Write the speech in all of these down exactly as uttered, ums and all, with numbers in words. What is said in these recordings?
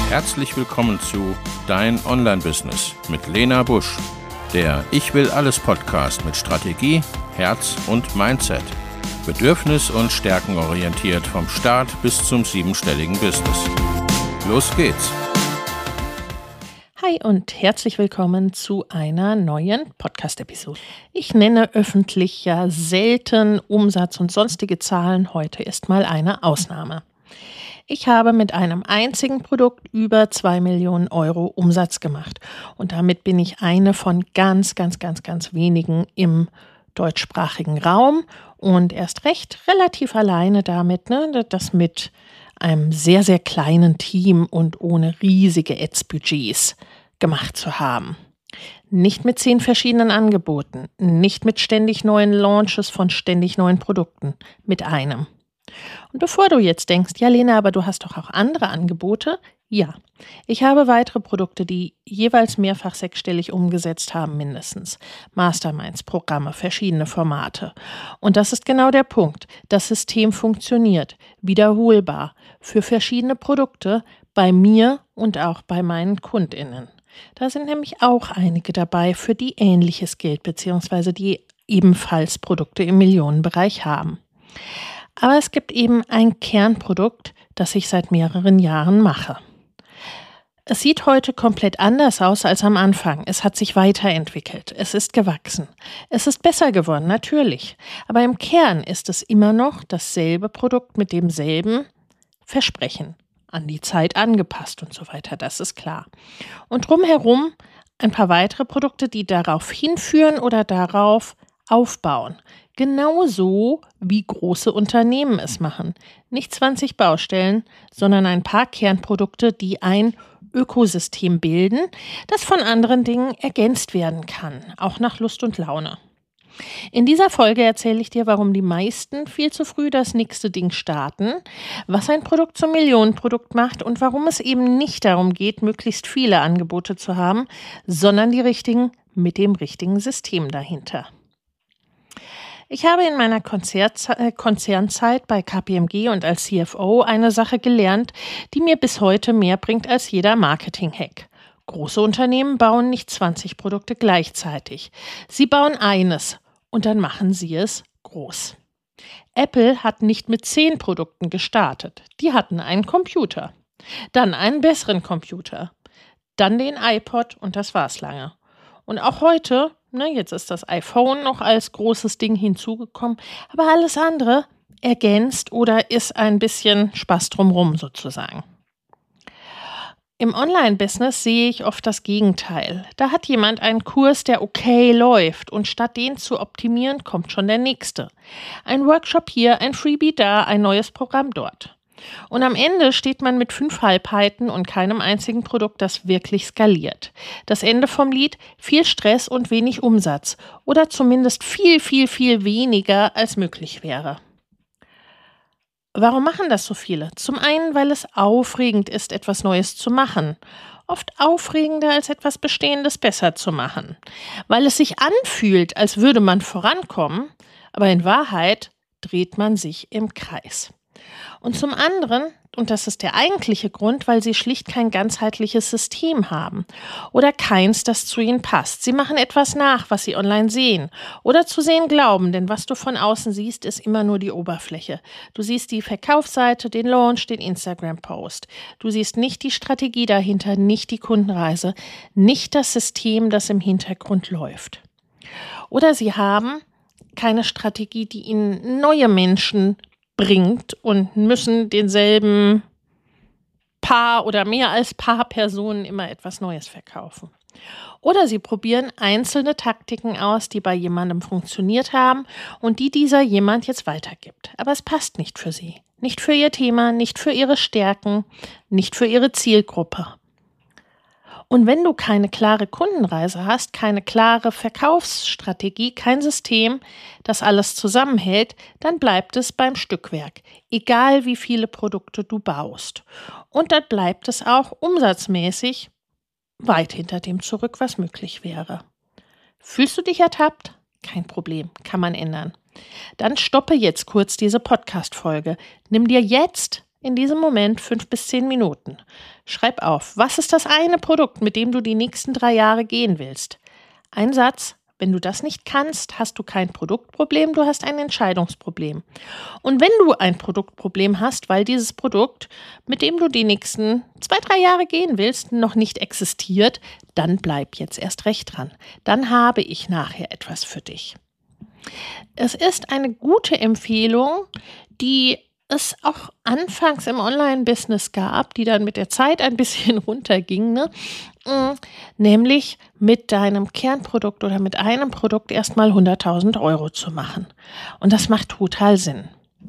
Herzlich willkommen zu Dein Online-Business mit Lena Busch, der Ich will alles Podcast mit Strategie, Herz und Mindset. Bedürfnis- und stärkenorientiert vom Start bis zum siebenstelligen Business. Los geht's! Hi und herzlich willkommen zu einer neuen Podcast-Episode. Ich nenne öffentlich ja selten Umsatz und sonstige Zahlen. Heute ist mal eine Ausnahme. Ich habe mit einem einzigen Produkt über zwei Millionen Euro Umsatz gemacht. Und damit bin ich eine von ganz, ganz, ganz, ganz wenigen im deutschsprachigen Raum und erst recht relativ alleine damit, ne, das mit einem sehr, sehr kleinen Team und ohne riesige Ads-Budgets gemacht zu haben. Nicht mit zehn verschiedenen Angeboten, nicht mit ständig neuen Launches von ständig neuen Produkten, mit einem. Und bevor du jetzt denkst, ja Lena, aber du hast doch auch andere Angebote, ja, ich habe weitere Produkte, die jeweils mehrfach sechsstellig umgesetzt haben mindestens. Masterminds, Programme, verschiedene Formate. Und das ist genau der Punkt. Das System funktioniert, wiederholbar, für verschiedene Produkte, bei mir und auch bei meinen KundInnen. Da sind nämlich auch einige dabei, für die Ähnliches gilt, beziehungsweise die ebenfalls Produkte im Millionenbereich haben. Aber es gibt eben ein Kernprodukt, das ich seit mehreren Jahren mache. Es sieht heute komplett anders aus als am Anfang. Es hat sich weiterentwickelt. Es ist gewachsen. Es ist besser geworden, natürlich. Aber im Kern ist es immer noch dasselbe Produkt mit demselben Versprechen. An die Zeit angepasst und so weiter, das ist klar. Und drumherum ein paar weitere Produkte, die darauf hinführen oder darauf aufbauen. Genauso wie große Unternehmen es machen. Nicht zwanzig Baustellen, sondern ein paar Kernprodukte, die ein Ökosystem bilden, das von anderen Dingen ergänzt werden kann, auch nach Lust und Laune. In dieser Folge erzähle ich dir, warum die meisten viel zu früh das nächste Ding starten, was ein Produkt zum Millionenprodukt macht und warum es eben nicht darum geht, möglichst viele Angebote zu haben, sondern die richtigen mit dem richtigen System dahinter. Ich habe in meiner Konzert- Konzernzeit bei K P M G und als C F O eine Sache gelernt, die mir bis heute mehr bringt als jeder Marketing-Hack. Große Unternehmen bauen nicht zwanzig Produkte gleichzeitig. Sie bauen eines und dann machen sie es groß. Apple hat nicht mit zehn Produkten gestartet. Die hatten einen Computer, dann einen besseren Computer, dann den iPod und das war's lange. Und auch heute, ne, jetzt ist das iPhone noch als großes Ding hinzugekommen, aber alles andere ergänzt oder ist ein bisschen Spaß drumherum sozusagen. Im Online-Business sehe ich oft das Gegenteil. Da hat jemand einen Kurs, der okay läuft und statt den zu optimieren, kommt schon der nächste. Ein Workshop hier, ein Freebie da, ein neues Programm dort. Und am Ende steht man mit fünf Halbheiten und keinem einzigen Produkt, das wirklich skaliert. Das Ende vom Lied, viel Stress und wenig Umsatz oder zumindest viel, viel, viel weniger als möglich wäre. Warum machen das so viele? Zum einen, weil es aufregend ist, etwas Neues zu machen. Oft aufregender, als etwas Bestehendes besser zu machen. Weil es sich anfühlt, als würde man vorankommen, aber in Wahrheit dreht man sich im Kreis. Und zum anderen, und das ist der eigentliche Grund, weil sie schlicht kein ganzheitliches System haben oder keins, das zu ihnen passt. Sie machen etwas nach, was sie online sehen oder zu sehen glauben, denn was du von außen siehst, ist immer nur die Oberfläche. Du siehst die Verkaufsseite, den Launch, den Instagram-Post. Du siehst nicht die Strategie dahinter, nicht die Kundenreise, nicht das System, das im Hintergrund läuft. Oder sie haben keine Strategie, die ihnen neue Menschen bringt und müssen denselben Paar oder mehr als Paar Personen immer etwas Neues verkaufen. Oder sie probieren einzelne Taktiken aus, die bei jemandem funktioniert haben und die dieser jemand jetzt weitergibt. Aber es passt nicht für sie, nicht für ihr Thema, nicht für ihre Stärken, nicht für ihre Zielgruppe. Und wenn du keine klare Kundenreise hast, keine klare Verkaufsstrategie, kein System, das alles zusammenhält, dann bleibt es beim Stückwerk, egal wie viele Produkte du baust. Und dann bleibt es auch umsatzmäßig weit hinter dem zurück, was möglich wäre. Fühlst du dich ertappt? Kein Problem, kann man ändern. Dann stoppe jetzt kurz diese Podcast-Folge. Nimm dir jetzt in diesem Moment fünf bis zehn Minuten. Schreib auf, was ist das eine Produkt, mit dem du die nächsten drei Jahre gehen willst? Ein Satz. Wenn du das nicht kannst, hast du kein Produktproblem, du hast ein Entscheidungsproblem. Und wenn du ein Produktproblem hast, weil dieses Produkt, mit dem du die nächsten zwei, drei Jahre gehen willst, noch nicht existiert, dann bleib jetzt erst recht dran. Dann habe ich nachher etwas für dich. Es ist eine gute Empfehlung, die es auch anfangs im Online-Business gab, die dann mit der Zeit ein bisschen runterging, ne? Nämlich mit deinem Kernprodukt oder mit einem Produkt erstmal hunderttausend Euro zu machen. Und das macht total Sinn.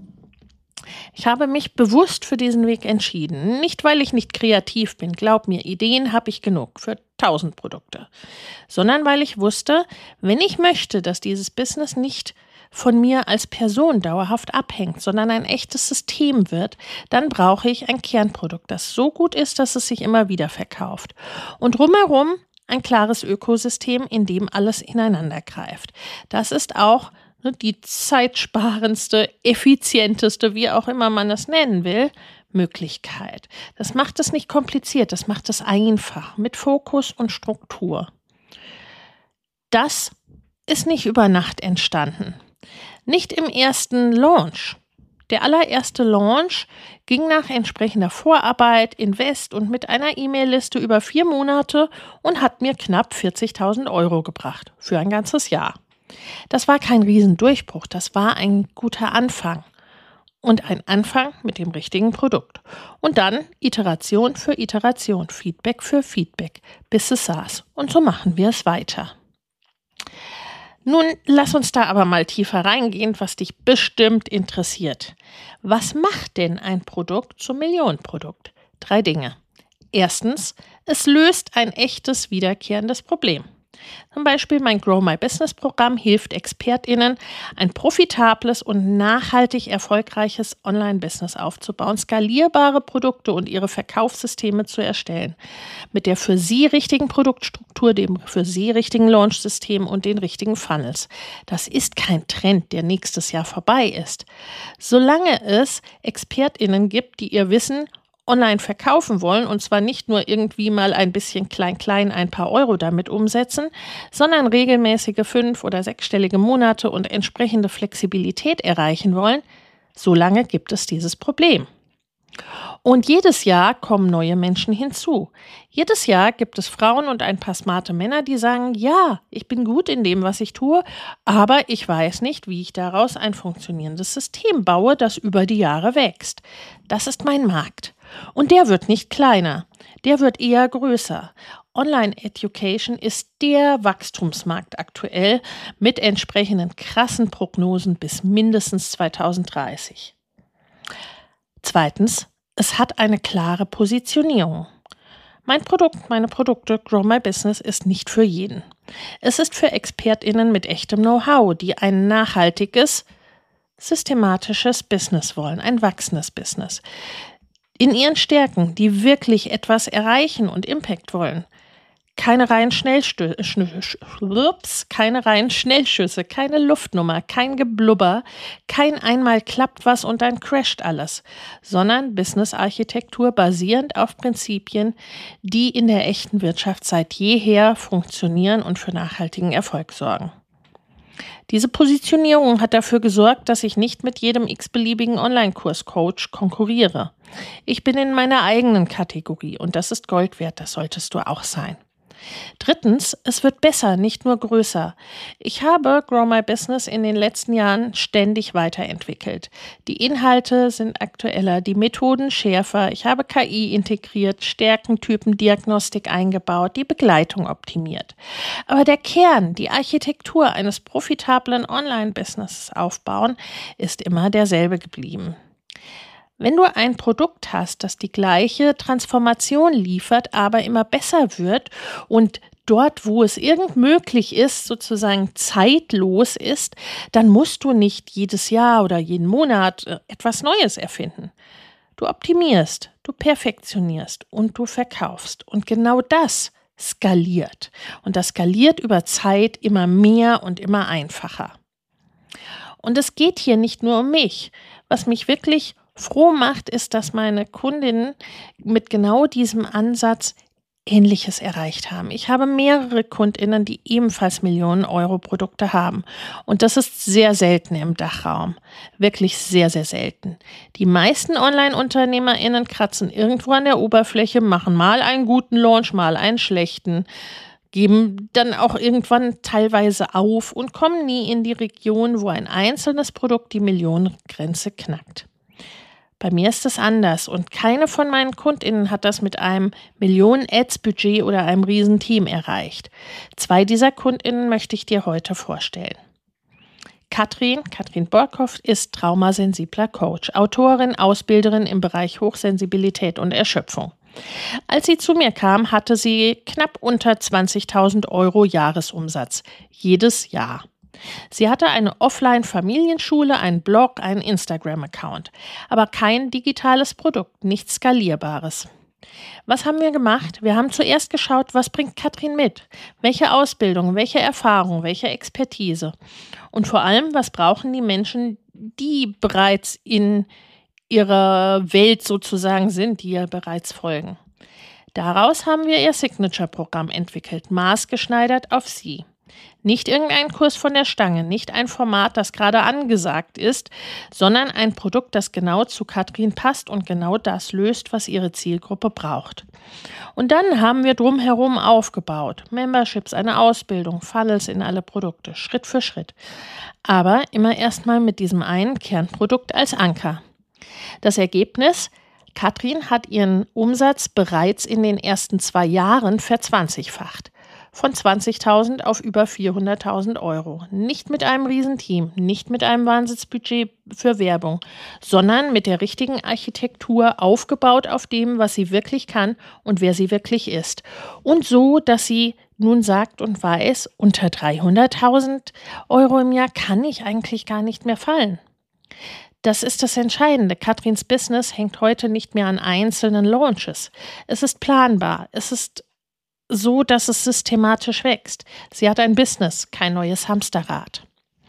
Ich habe mich bewusst für diesen Weg entschieden. Nicht, weil ich nicht kreativ bin, glaub mir, Ideen habe ich genug für tausend Produkte, sondern weil ich wusste, wenn ich möchte, dass dieses Business nicht von mir als Person dauerhaft abhängt, sondern ein echtes System wird, dann brauche ich ein Kernprodukt, das so gut ist, dass es sich immer wieder verkauft. Und drumherum ein klares Ökosystem, in dem alles ineinander greift. Das ist auch ne, die zeitsparendste, effizienteste, wie auch immer man es nennen will, Möglichkeit. Das macht es nicht kompliziert, das macht es einfach, mit Fokus und Struktur. Das ist nicht über Nacht entstanden. Nicht im ersten Launch. Der allererste Launch ging nach entsprechender Vorarbeit, Invest und mit einer E-Mail-Liste über vier Monate und hat mir knapp vierzigtausend Euro gebracht für ein ganzes Jahr. Das war kein Riesendurchbruch, das war ein guter Anfang. Und ein Anfang mit dem richtigen Produkt. Und dann Iteration für Iteration, Feedback für Feedback, bis es saß. Und so machen wir es weiter. Nun, lass uns da aber mal tiefer reingehen, was dich bestimmt interessiert. Was macht denn ein Produkt zum Millionenprodukt? Drei Dinge. Erstens, es löst ein echtes, wiederkehrendes Problem. Zum Beispiel mein Grow My Business Programm hilft ExpertInnen, ein profitables und nachhaltig erfolgreiches Online-Business aufzubauen, skalierbare Produkte und ihre Verkaufssysteme zu erstellen, mit der für sie richtigen Produktstruktur, dem für sie richtigen Launch-System und den richtigen Funnels. Das ist kein Trend, der nächstes Jahr vorbei ist. Solange es ExpertInnen gibt, die ihr Wissen online verkaufen wollen und zwar nicht nur irgendwie mal ein bisschen klein-klein ein paar Euro damit umsetzen, sondern regelmäßige fünf- oder sechsstellige Monate und entsprechende Flexibilität erreichen wollen, solange gibt es dieses Problem. Und jedes Jahr kommen neue Menschen hinzu. Jedes Jahr gibt es Frauen und ein paar smarte Männer, die sagen, ja, ich bin gut in dem, was ich tue, aber ich weiß nicht, wie ich daraus ein funktionierendes System baue, das über die Jahre wächst. Das ist mein Markt. Und der wird nicht kleiner, der wird eher größer. Online-Education ist der Wachstumsmarkt aktuell mit entsprechenden krassen Prognosen bis mindestens zweitausenddreißig. Zweitens, es hat eine klare Positionierung. Mein Produkt, meine Produkte, Grow My Business ist nicht für jeden. Es ist für ExpertInnen mit echtem Know-how, die ein nachhaltiges, systematisches Business wollen, ein wachsendes Business. In ihren Stärken, die wirklich etwas erreichen und Impact wollen. Keine reinen Schnellstö- Ups, keine reinen Schnellschüsse, keine Luftnummer, kein Geblubber, kein einmal klappt was und dann crasht alles, sondern Business-Architektur basierend auf Prinzipien, die in der echten Wirtschaft seit jeher funktionieren und für nachhaltigen Erfolg sorgen. Diese Positionierung hat dafür gesorgt, dass ich nicht mit jedem x-beliebigen Online-Kurs-Coach konkurriere. Ich bin in meiner eigenen Kategorie und das ist Gold wert, das solltest du auch sein. Drittens, es wird besser, nicht nur größer. Ich habe Grow My Business in den letzten Jahren ständig weiterentwickelt. Die Inhalte sind aktueller, die Methoden schärfer, ich habe K I integriert, Stärkentypendiagnostik eingebaut, die Begleitung optimiert. Aber der Kern, die Architektur eines profitablen Online-Businesses aufbauen, ist immer derselbe geblieben. Wenn du ein Produkt hast, das die gleiche Transformation liefert, aber immer besser wird und dort, wo es irgend möglich ist, sozusagen zeitlos ist, dann musst du nicht jedes Jahr oder jeden Monat etwas Neues erfinden. Du optimierst, du perfektionierst und du verkaufst. Und genau das skaliert. Und das skaliert über Zeit immer mehr und immer einfacher. Und es geht hier nicht nur um mich. Was mich wirklich froh macht, ist, dass meine Kundinnen mit genau diesem Ansatz Ähnliches erreicht haben. Ich habe mehrere KundInnen, die ebenfalls Millionen-Euro-Produkte haben. Und das ist sehr selten im Dachraum. Wirklich sehr, sehr selten. Die meisten Online-UnternehmerInnen kratzen irgendwo an der Oberfläche, machen mal einen guten Launch, mal einen schlechten, geben dann auch irgendwann teilweise auf und kommen nie in die Region, wo ein einzelnes Produkt die Millionengrenze knackt. Bei mir ist es anders und keine von meinen KundInnen hat das mit einem Millionen-Ads-Budget oder einem Riesenteam erreicht. Zwei dieser KundInnen möchte ich dir heute vorstellen. Katrin, Katrin Borkhoff ist traumasensibler Coach, Autorin, Ausbilderin im Bereich Hochsensibilität und Erschöpfung. Als sie zu mir kam, hatte sie knapp unter zwanzigtausend Euro Jahresumsatz, jedes Jahr. Sie hatte eine Offline-Familienschule, einen Blog, einen Instagram-Account, aber kein digitales Produkt, nichts Skalierbares. Was haben wir gemacht? Wir haben zuerst geschaut, was bringt Katrin mit? Welche Ausbildung, welche Erfahrung, welche Expertise? Und vor allem, was brauchen die Menschen, die bereits in ihrer Welt sozusagen sind, die ihr bereits folgen? Daraus haben wir ihr Signature-Programm entwickelt, maßgeschneidert auf sie. Nicht irgendein Kurs von der Stange, nicht ein Format, das gerade angesagt ist, sondern ein Produkt, das genau zu Katrin passt und genau das löst, was ihre Zielgruppe braucht. Und dann haben wir drumherum aufgebaut. Memberships, eine Ausbildung, Funnels in alle Produkte, Schritt für Schritt. Aber immer erstmal mit diesem einen Kernprodukt als Anker. Das Ergebnis: Katrin hat ihren Umsatz bereits in den ersten zwei Jahren verzwanzigfacht. Von zwanzigtausend auf über vierhunderttausend Euro. Nicht mit einem Riesenteam, nicht mit einem Wahnsinnsbudget für Werbung, sondern mit der richtigen Architektur, aufgebaut auf dem, was sie wirklich kann und wer sie wirklich ist. Und so, dass sie nun sagt und weiß, unter dreihunderttausend Euro im Jahr kann ich eigentlich gar nicht mehr fallen. Das ist das Entscheidende. Katrins Business hängt heute nicht mehr an einzelnen Launches. Es ist planbar, es ist so, dass es systematisch wächst. Sie hat ein Business, kein neues Hamsterrad.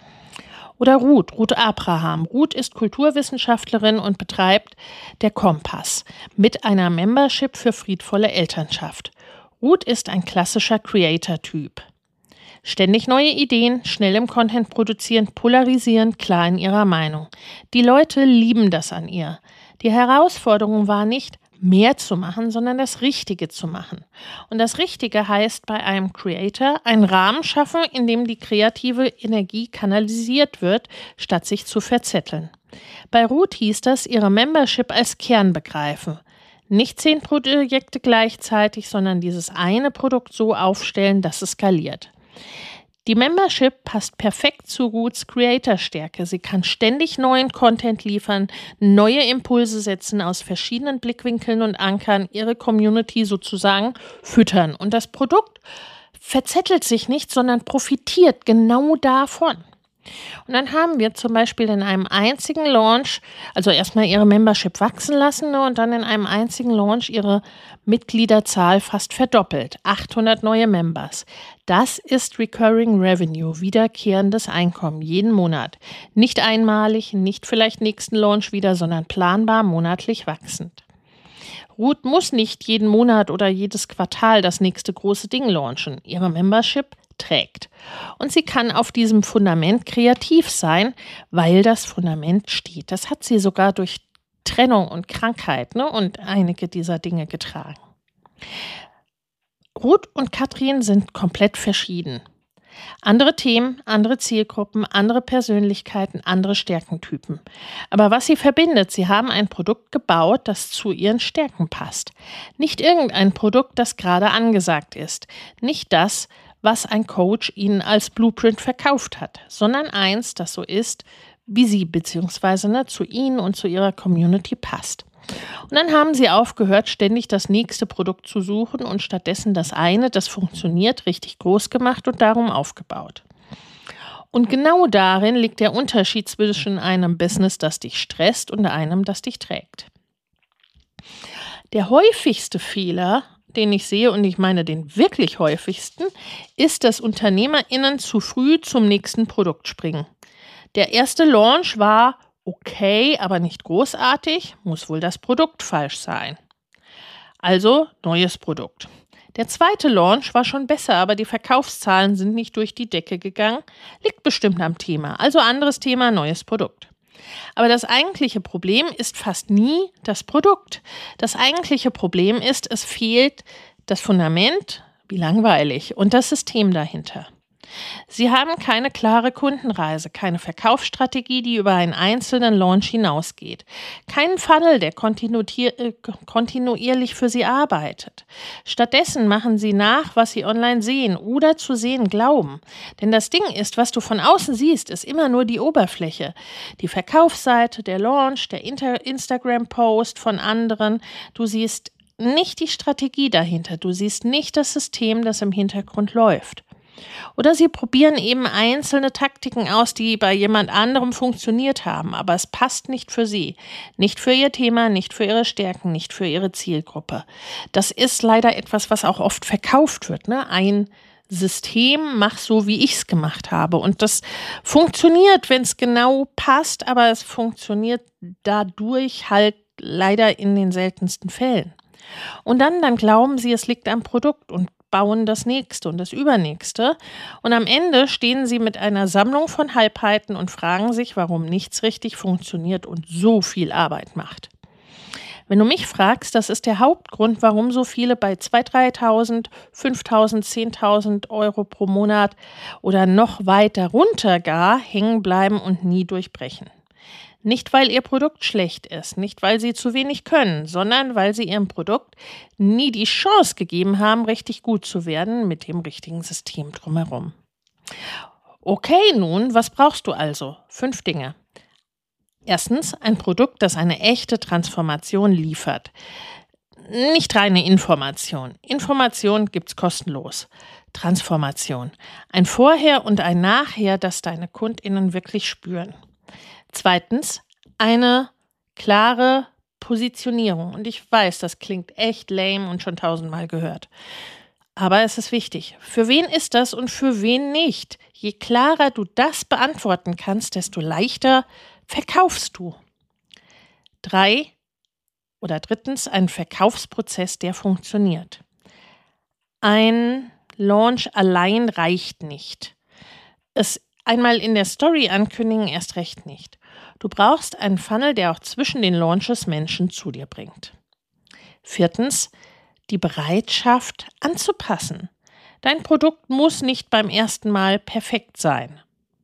Oder Ruth, Ruth Abraham. Ruth ist Kulturwissenschaftlerin und betreibt der Kompass mit einer Membership für friedvolle Elternschaft. Ruth ist ein klassischer Creator-Typ. Ständig neue Ideen, schnell im Content produzieren, polarisieren, klar in ihrer Meinung. Die Leute lieben das an ihr. Die Herausforderung war nicht, mehr zu machen, sondern das Richtige zu machen. Und das Richtige heißt bei einem Creator einen Rahmen schaffen, in dem die kreative Energie kanalisiert wird, statt sich zu verzetteln. Bei Ruth hieß das, ihre Membership als Kern begreifen. Nicht zehn Projekte gleichzeitig, sondern dieses eine Produkt so aufstellen, dass es skaliert. Die Membership passt perfekt zu Ruths Creator-Stärke. Sie kann ständig neuen Content liefern, neue Impulse setzen, aus verschiedenen Blickwinkeln und Ankern ihre Community sozusagen füttern. Und das Produkt verzettelt sich nicht, sondern profitiert genau davon. Und dann haben wir zum Beispiel in einem einzigen Launch, also erstmal ihre Membership wachsen lassen, ne, und dann in einem einzigen Launch ihre Mitgliederzahl fast verdoppelt. achthundert neue Members. Das ist Recurring Revenue, wiederkehrendes Einkommen, jeden Monat. Nicht einmalig, nicht vielleicht nächsten Launch wieder, sondern planbar monatlich wachsend. Ruth muss nicht jeden Monat oder jedes Quartal das nächste große Ding launchen. Ihre Membership trägt. Und sie kann auf diesem Fundament kreativ sein, weil das Fundament steht. Das hat sie sogar durch Trennung und Krankheit, ne, und einige dieser Dinge getragen. Ruth und Katrin sind komplett verschieden. Andere Themen, andere Zielgruppen, andere Persönlichkeiten, andere Stärkentypen. Aber was sie verbindet, sie haben ein Produkt gebaut, das zu ihren Stärken passt. Nicht irgendein Produkt, das gerade angesagt ist. Nicht das, was ein Coach ihnen als Blueprint verkauft hat, sondern eins, das so ist, wie sie bzw. ne, zu ihnen und zu ihrer Community passt. Und dann haben sie aufgehört, ständig das nächste Produkt zu suchen und stattdessen das eine, das funktioniert, richtig groß gemacht und darum aufgebaut. Und genau darin liegt der Unterschied zwischen einem Business, das dich stresst, und einem, das dich trägt. Der häufigste Fehler, den ich sehe, und ich meine den wirklich häufigsten, ist, dass UnternehmerInnen zu früh zum nächsten Produkt springen. Der erste Launch war Okay, aber nicht großartig, muss wohl das Produkt falsch sein. Also neues Produkt. Der zweite Launch war schon besser, aber die Verkaufszahlen sind nicht durch die Decke gegangen. Liegt bestimmt am Thema. Also anderes Thema, neues Produkt. Aber das eigentliche Problem ist fast nie das Produkt. Das eigentliche Problem ist, es fehlt das Fundament, wie langweilig, und das System dahinter. Sie haben keine klare Kundenreise, keine Verkaufsstrategie, die über einen einzelnen Launch hinausgeht, keinen Funnel, der kontinuierlich für Sie arbeitet. Stattdessen machen Sie nach, was Sie online sehen oder zu sehen glauben. Denn das Ding ist, was du von außen siehst, ist immer nur die Oberfläche. Die Verkaufsseite, der Launch, der Instagram-Post von anderen. Du siehst nicht die Strategie dahinter, du siehst nicht das System, das im Hintergrund läuft. Oder sie probieren eben einzelne Taktiken aus, die bei jemand anderem funktioniert haben, aber es passt nicht für sie, nicht für ihr Thema, nicht für ihre Stärken, nicht für ihre Zielgruppe. Das ist leider etwas, was auch oft verkauft wird, ne? Ein System, mach so, wie ich es gemacht habe. Und das funktioniert, wenn es genau passt, aber es funktioniert dadurch halt leider in den seltensten Fällen. Und dann, dann glauben sie, es liegt am Produkt und bauen das nächste und das übernächste. Und am Ende stehen sie mit einer Sammlung von Halbheiten und fragen sich, warum nichts richtig funktioniert und so viel Arbeit macht. Wenn du mich fragst, das ist der Hauptgrund, warum so viele bei zweitausend, dreitausend, fünftausend, zehntausend Euro pro Monat oder noch weiter runter gar hängen bleiben und nie durchbrechen. Nicht, weil ihr Produkt schlecht ist, nicht, weil sie zu wenig können, sondern weil sie ihrem Produkt nie die Chance gegeben haben, richtig gut zu werden mit dem richtigen System drumherum. Okay, nun, was brauchst du also? Fünf Dinge. Erstens, ein Produkt, das eine echte Transformation liefert. Nicht reine Information. Information gibt's kostenlos. Transformation. Ein Vorher und ein Nachher, das deine KundInnen wirklich spüren. Zweitens, eine klare Positionierung. Und ich weiß, das klingt echt lame und schon tausendmal gehört. Aber es ist wichtig. Für wen ist das und für wen nicht? Je klarer du das beantworten kannst, desto leichter verkaufst du. Drei oder drittens, ein Verkaufsprozess, der funktioniert. Ein Launch allein reicht nicht. Es einmal in der Story ankündigen, erst recht nicht. Du brauchst einen Funnel, der auch zwischen den Launches Menschen zu dir bringt. Viertens, die Bereitschaft anzupassen. Dein Produkt muss nicht beim ersten Mal perfekt sein.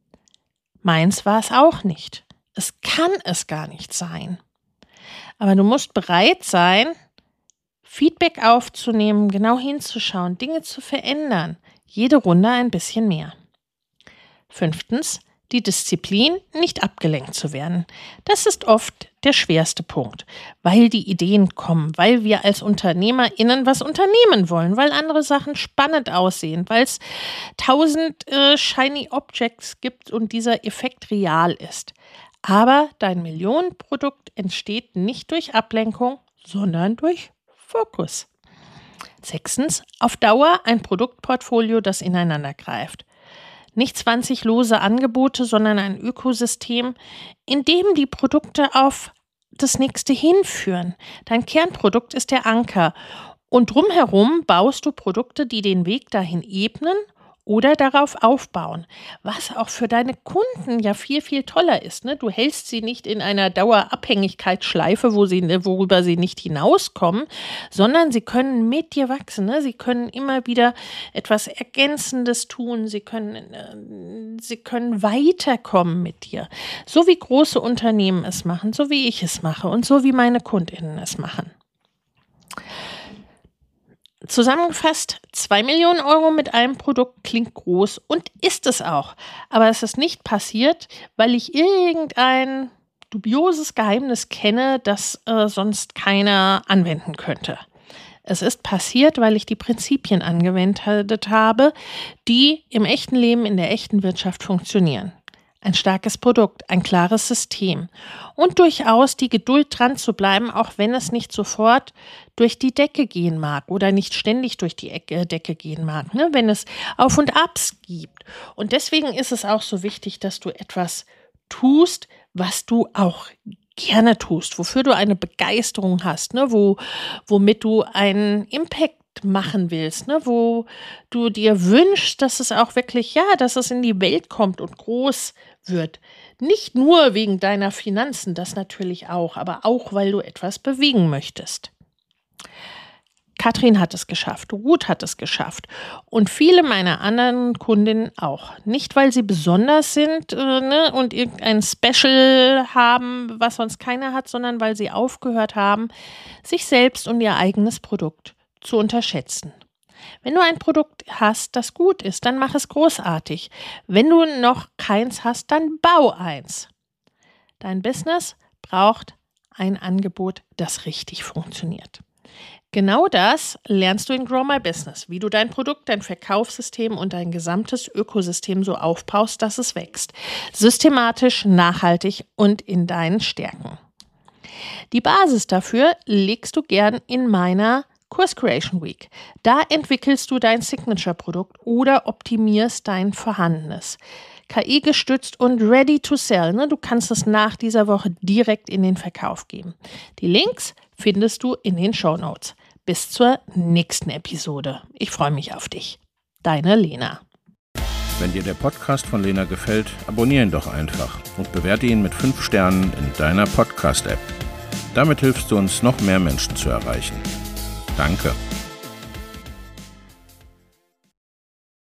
Meins war es auch nicht. Es kann es gar nicht sein. Aber du musst bereit sein, Feedback aufzunehmen, genau hinzuschauen, Dinge zu verändern. Jede Runde ein bisschen mehr. Fünftens, die Disziplin, nicht abgelenkt zu werden. Das ist oft der schwerste Punkt, weil die Ideen kommen, weil wir als UnternehmerInnen was unternehmen wollen, weil andere Sachen spannend aussehen, weil es tausend äh, Shiny Objects gibt und dieser Effekt real ist. Aber dein Millionenprodukt entsteht nicht durch Ablenkung, sondern durch Fokus. Sechstens, auf Dauer ein Produktportfolio, das ineinander greift. Nicht zwanzig lose Angebote, sondern ein Ökosystem, in dem die Produkte auf das nächste hinführen. Dein Kernprodukt ist der Anker und drumherum baust du Produkte, die den Weg dahin ebnen oder darauf aufbauen, was auch für deine Kunden ja viel, viel toller ist. Ne? Du hältst sie nicht in einer Dauerabhängigkeitsschleife, wo sie, worüber sie nicht hinauskommen, sondern sie können mit dir wachsen. Ne? Sie können immer wieder etwas Ergänzendes tun. Sie können, äh, sie können weiterkommen mit dir. So wie große Unternehmen es machen, so wie ich es mache und so wie meine KundInnen es machen. Zusammengefasst, zwei Millionen Euro mit einem Produkt klingt groß und ist es auch. Aber es ist nicht passiert, weil ich irgendein dubioses Geheimnis kenne, das äh, sonst keiner anwenden könnte. Es ist passiert, weil ich die Prinzipien angewendet habe, die im echten Leben, in der echten Wirtschaft funktionieren. Ein starkes Produkt, ein klares System und durchaus die Geduld dran zu bleiben, auch wenn es nicht sofort durch die Decke gehen mag oder nicht ständig durch die Decke gehen mag, ne? Wenn es Auf und Abs gibt. Und deswegen ist es auch so wichtig, dass du etwas tust, was du auch gerne tust, wofür du eine Begeisterung hast, ne, wo, womit du einen Impact machen willst, ne, wo du dir wünschst, dass es auch wirklich, ja, dass es in die Welt kommt und groß wird. Nicht nur wegen deiner Finanzen, das natürlich auch, aber auch, weil du etwas bewegen möchtest. Katrin hat es geschafft, Ruth hat es geschafft und viele meiner anderen Kundinnen auch. Nicht, weil sie besonders sind äh, ne, und irgendein Special haben, was sonst keiner hat, sondern weil sie aufgehört haben, sich selbst und ihr eigenes Produkt zu unterschätzen. Wenn du ein Produkt hast, das gut ist, dann mach es großartig. Wenn du noch keins hast, dann bau eins. Dein Business braucht ein Angebot, das richtig funktioniert. Genau das lernst du in Grow My Business, wie du dein Produkt, dein Verkaufssystem und dein gesamtes Ökosystem so aufbaust, dass es wächst. Systematisch, nachhaltig und in deinen Stärken. Die Basis dafür legst du gern in meiner Kurs Creation Week. Da entwickelst du dein Signature-Produkt oder optimierst dein vorhandenes. K I-gestützt und ready to sell. Ne? Du kannst es nach dieser Woche direkt in den Verkauf geben. Die Links findest du in den Shownotes. Bis zur nächsten Episode. Ich freue mich auf dich. Deine Lena. Wenn dir der Podcast von Lena gefällt, abonniere ihn doch einfach und bewerte ihn mit fünf Sternen in deiner Podcast-App. Damit hilfst du uns, noch mehr Menschen zu erreichen. Danke.